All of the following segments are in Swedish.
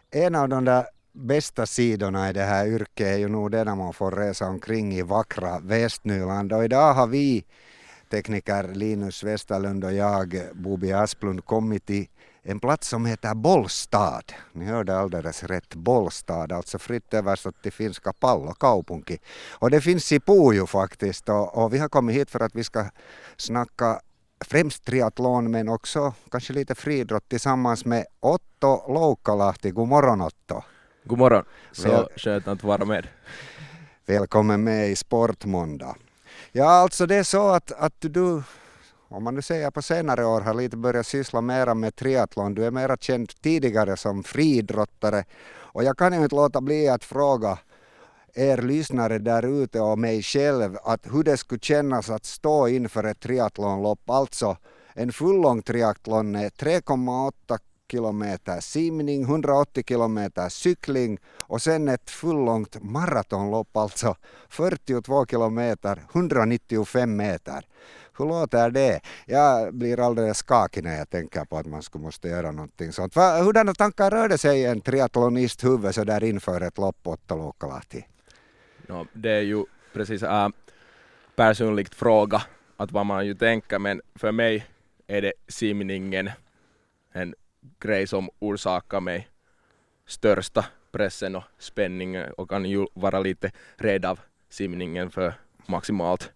En av de där bästa sidorna i det här yrket är ju nog det när man får resa omkring i vackra Västnyland. Och idag har vi, tekniker Linus Westerlund och jag, Bobi Asplund, kommit till en plats som heter Bollstad. Ni hörde alldeles rätt, Bollstad, alltså fritt översatt till finska Pallokaupunki. Och det finns i Pujo faktiskt, och vi har kommit hit för att vi ska snacka främst triathlon men också kanske lite friidrott tillsammans med Otto Loukkalahti. God morgon Otto. God morgon, så skönt att vara med. Välkommen med i Sportmåndag. Ja, alltså det är så att du, om man nu säger på senare år, har lite börjat syssla mera med triathlon. Du är mera känd tidigare som friidrottare. Och jag kan ju inte låta bli att fråga er lyssnare där ute och mig själv att hur det skulle kännas att stå inför ett triathlonlopp. Alltså en fullång triathlon är 3,8 kilometer simning, 180 kilometer cykling och sen ett fullångt maratonlopp, alltså 42 kilometer, 195 meter. Hur låter det? Jag blir alldeles skakig när jag tänker på att man skulle måste göra någonting sånt. Hurdana tankar rörde sig en triathlonist huvud så där inför ett lopp, Otto Loukkalahti? No, det är ju precis personligt fråga att vad man ju tänker, men för mig är det simningen en grej som orsakar mig största pressen och spänningen och kan ju vara lite rädd av simningen för maximalt.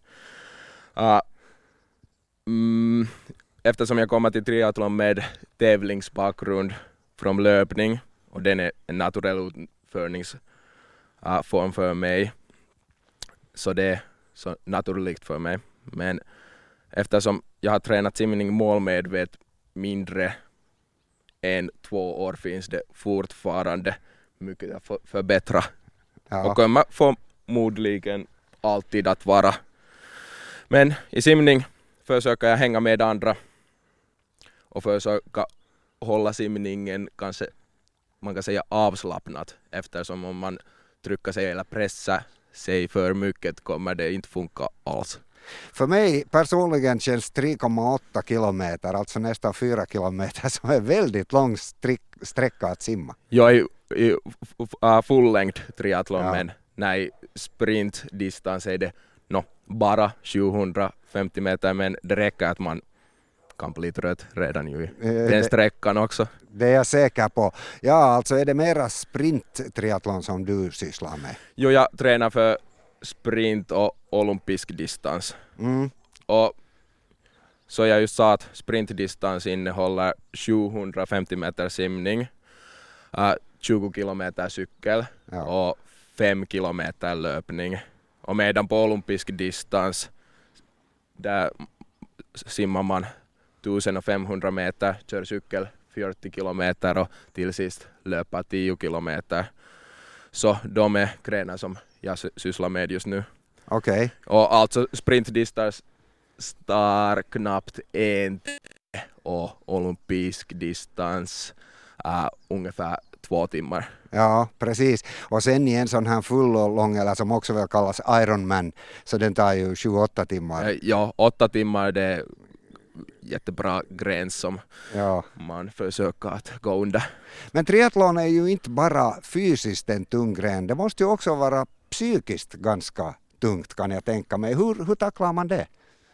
Eftersom jag kommer till triathlon med tävlingsbakgrund från löpning och den är en naturell utförningsform för mig, så det är så naturligt för mig. Men eftersom jag har tränat simning målmedvetet mindre än 2 år finns det fortfarande mycket att förbättra. Ja. Och kommer förmodligen alltid att vara. Men i simning försöker jag hänga med andra och försöka hålla simningen kanske man kan säga avslappnat, eftersom om man trycker sig eller pressar sig för mycket kommer det inte funka alls. För mig personligen känns 3,8 kilometer, alltså nästan 4 kilometer, som är väldigt lång sträcka att simma. Jag är i fulllängd triathlon, men nej, sprintdistans är det bara 750 meter, men det räcker att man kan bli trött redan ju i den sträckan också. Det är jag säker på. Ja, alltså är det mera sprint-triathlon som du sysslar med? Jo, jag tränar för sprint och olympisk distans. Och så jag just sa att sprintdistans innehåller 750 meter simning, 20 kilometer cykel och 5 kilometer löpning. Och medan på olympisk distans där simmar man 1500 meter, kör cykel 40 kilometer och till sist löper 10 kilometer. Så de är grenar som jag sysslar med just nu. Okej. Och alltså sprintdistans tar knappt 1 och olympisk distans ungefär 2 timmar. Ja, precis. Och sen i en sån här full och lång, eller som också väl kallas Ironman, så den tar ju 28 timmar. Ja, 8 timmar det är jättebra gräns som man försöker att gå under. Men triathlon är ju inte bara fysiskt en tung gren, det måste ju också vara psykiskt ganska tungt kan jag tänka mig. Hur tacklar man det?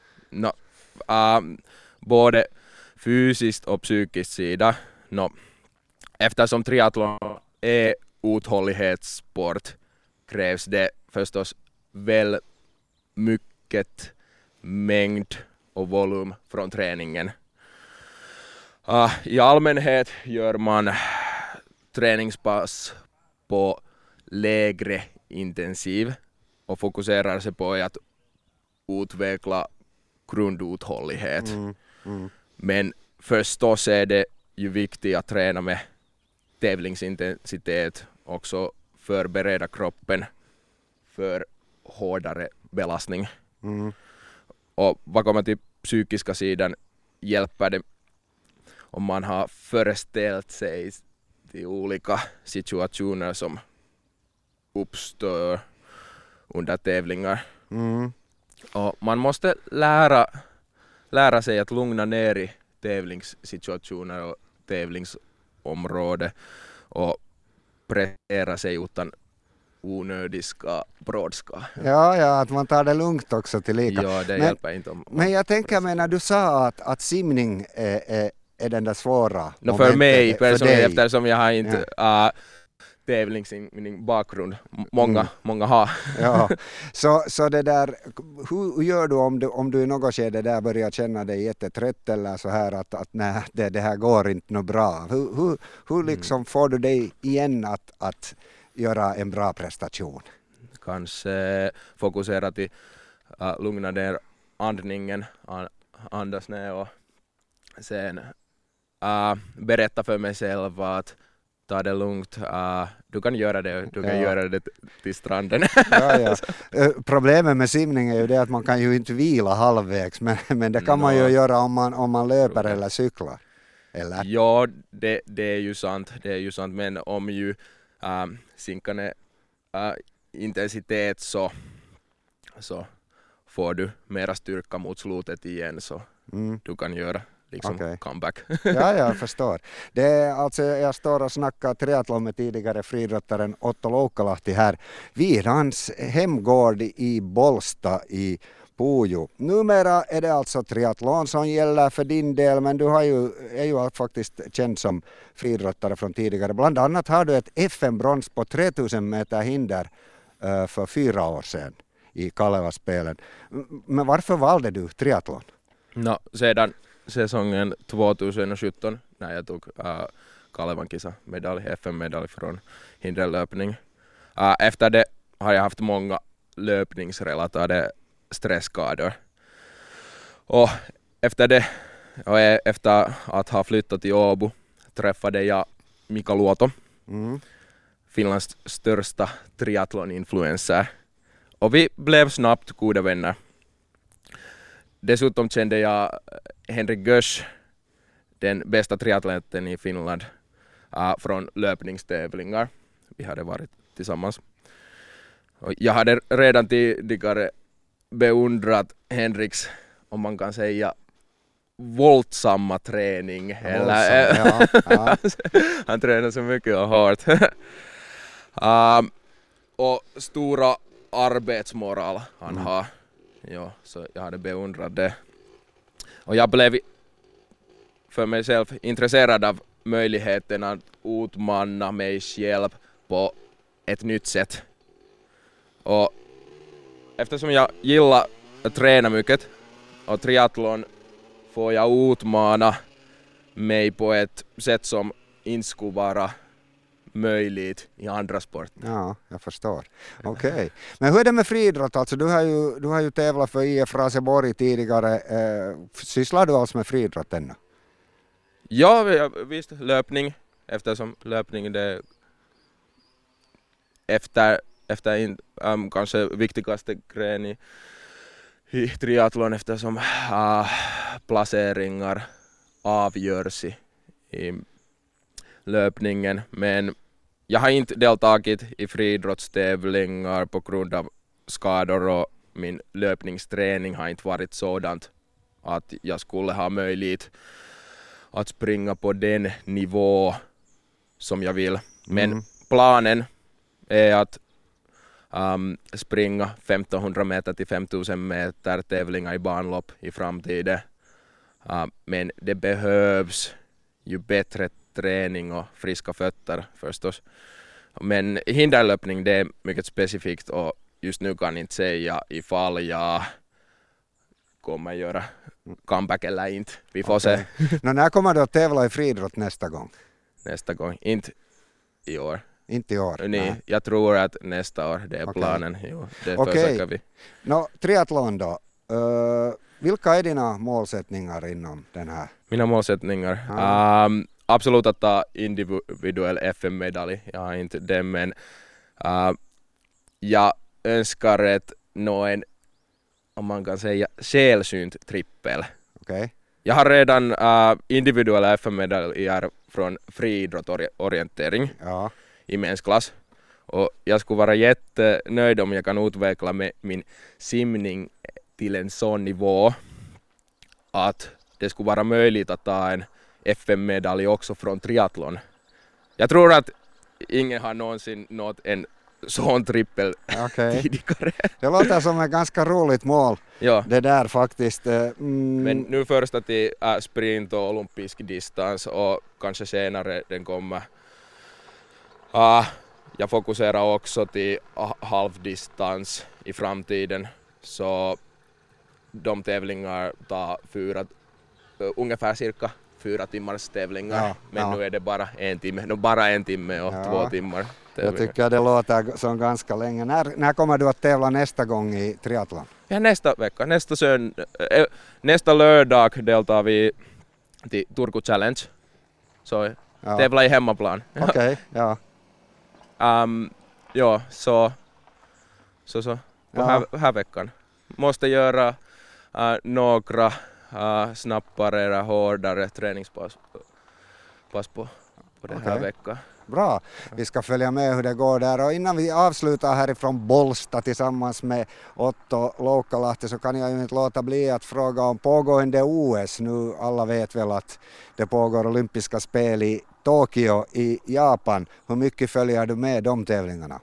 Både fysiskt och psykiskt sida. Eftersom triathlon är uthållighetssport krävs det förstås väl mycket mängd och volym från träningen. I allmänhet gör man träningspass på lägre intensiv och fokuserar sig på att utveckla grunduthållighet. Men förstås är det ju viktigt att träna med tävlingsintensitet, också förbereda kroppen för hårdare belastning. Och vad kommer till psykiska sidan hjälper det om man har föreställt sig till olika situationer som uppstår under tävlingar. Och man måste lära sig att lugna ner i tävlingssituationer och tävlingsområde och prestera sig utan onödiga brådska. Ja, att man tar det lugnt också tillika. Ja, det hjälper inte om... Men jag tänker mig när du sa att simning är den där svåra För mig personligen, dig. eftersom jag har inte tävlingssimning bakgrund. Många har. Ja. Så det där, hur gör du om du i något skede där börjar känna dig jättetrött eller så här att nej, det här går inte något bra. Hur liksom får du dig igen att göra en bra prestation? Kanske fokusera till lugna ner andningen, andas ner och sen berätta för mig själv att ta det lugnt, du kan göra det till stranden. Ja. Problemet med simning är ju det att man kan ju inte vila halvvägs, men det kan man ju göra om man löper eller cyklar. Eller? Ja, det är ju sant, men om ju sinkande intensitet så får du mera styrka mot slutet igen, så du kan göra liksom comeback. Ja, jag förstår. Det är alltså, jag står och snackar triathlon med tidigare friidrottaren Otto Loukkalahti här vid hans hemgård i Bollsta i Pujo. Numera är det alltså triathlon som gäller för din del, men du är ju faktiskt känd som friidrottare från tidigare. Bland annat har du ett FN-brons på 3000 meter hinder för 4 år sedan i Kalevaspelen. Men varför valde du triathlon? Sedan säsongen 2017 när jag tog Kalevan kisa-medalj, FN-medalj från hinderlöpning. Efter det har jag haft många löpningsrelaterade stressskador. Och efter att ha flyttat till Åbo träffade jag Mika Luoto, Finlands största triathloninfluencer. Och vi blev snabbt goda vänner. Dessutom kände jag Henrik Gösch, den bästa triathleten i Finland, från löpningstävlingar. Vi hade varit tillsammans. Och jag hade redan tidigare beundrat Henriks, om man kan säga, våldsamma träning. Han tränar så mycket och hårt. Och stora arbetsmoral han har. Ja, så jag hade beundrat det. Och jag blev för mig själv intresserad av möjligheten att utmana mig själv på ett nytt sätt. Och eftersom jag gillar att träna mycket och triathlon får jag utmana mig på ett sätt som inte skulle vara möjligt i andra sporter. Ja, jag förstår. Okej. Men hur är det med friidrott? Alltså, du har ju tävlat för IF Raseborg tidigare. Sysslar du alls med friidrott ännu? Ja, visst. Löpning. Eftersom löpning det efter kanske viktigaste gren i triathlon, eftersom placeringar avgörs i löpningen. Men jag har inte deltagit i friidrottstävlingar på grund av skador och min löpningsträning har inte varit sådant att jag skulle ha möjlighet att springa på den nivå som jag vill. Men planen är att springa 1500 meter till 5000 meter tävlingar i banlopp i framtiden. Men det behövs ju bättre träning och friska fötter förstås. Men hinderlöpning det är mycket specifikt och just nu kan jag inte säga ifall jag kommer göra comeback eller inte. Vi får se. När kommer du att tävla i friidrott nästa gång? Nästa gång, inte i år. Inte i år? Nej, jag tror att nästa år, det är planen. Jo, det försöker vi. Triathlon då. Vilka är dina målsättningar inom den här? Mina målsättningar? Absolut att ta individuell FN-medalj. Jag har inte det, men jag önskar att nå en, om man kan säga, sällsynt trippel. Okay. Jag har redan individuella FN-medaljer från friidrottsorientering i mensklass. Och jag skulle vara jättenöjd om jag kan utveckla min simning till en sån nivå att det skulle vara möjligt att ta en FN-medalj också från triathlon. Jag tror att ingen har någonsin nått en sån trippel Okej. tidigare. Det låter som ett ganska roligt mål. Ja. Det där faktiskt. Men nu första till sprint och olympisk distans och kanske senare den kommer. Jag fokuserar också till halvdistans i framtiden, så de tävlingar tar ungefär cirka 4 timmars tävlingar, Ja, men ja. nu är det bara en timme och Ja. 2 timmar Jag tävlingar. tycker det låter som ganska länge. När kommer du att tävla nästa gång i triathlon? Ja, nästa vecka, nästa lördag deltar vi till Turku Challenge, så Ja. tävla i hemmaplan. Okej, ja. Ja, så på Ja. här veckan. Måste göra några snabbare eller hårdare träningspass på den här Okej. veckan. Bra, vi ska följa med hur det går där, och innan vi avslutar härifrån Bollsta tillsammans med Otto Loukkalahti så kan jag ju inte låta bli att fråga om pågående OS. Nu alla vet väl att det pågår olympiska spel i Tokyo i Japan. Hur mycket följer du med de tävlingarna?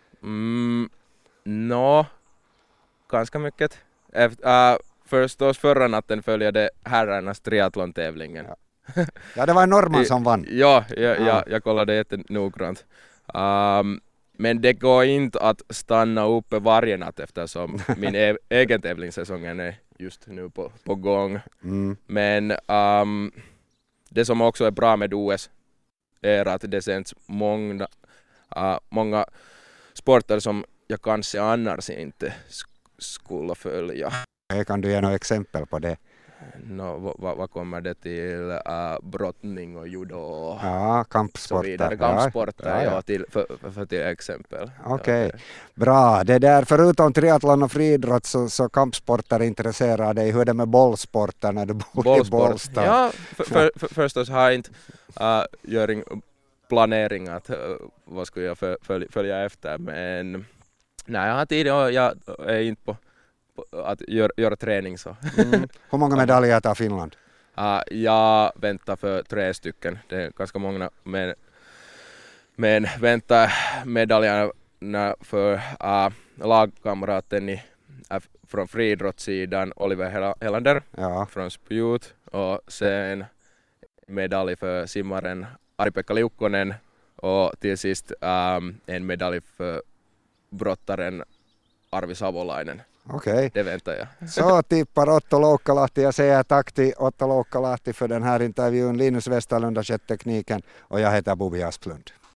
Ganska mycket. Förstås förra natten följde herrarnas triathlon-tävlingen. Ja, det var en norrman som vann. Ja, jag kollade jättenoggrant. Men det går inte att stanna uppe varje natt eftersom min egen tävlingssäsong är just nu på gång. Men det som också är bra med OS är att det sänds många sporter som jag kanske annars inte skulle följa. Kan du ge några exempel på det? Vad kommer det till? Brottning och judo och Ja, så kampsporter. vidare. Kampsporter, Ja. till exempel. Okej, bra. Det där, förutom triathlon och friidrott så kampsporter intresserar dig. Hur är det med bollsporter när du bor i Bollsta? Ja, förstås har jag inte planering att vad skulle jag följa efter, men nej, jag har tid och jag är inte på att göra träning så. Hur många medaljer tar Finland? Jag väntar för 3 stycken. Det är ganska många, men väntar medaljerna för lagkamraten från friidrottssidan Oliver Helander från spjut, och sen medalj för simmaren Ari-Pekka Liukkonen och till sist en medalj för brottaren Arvi Savolainen. Okej. Det väntar jag. Så tippar Otto Loukkalahti. Jag säger tack till Otto Loukkalahti för den här intervjun. Linus Westerlund har skött tekniken och jag heter Bobby Asplund.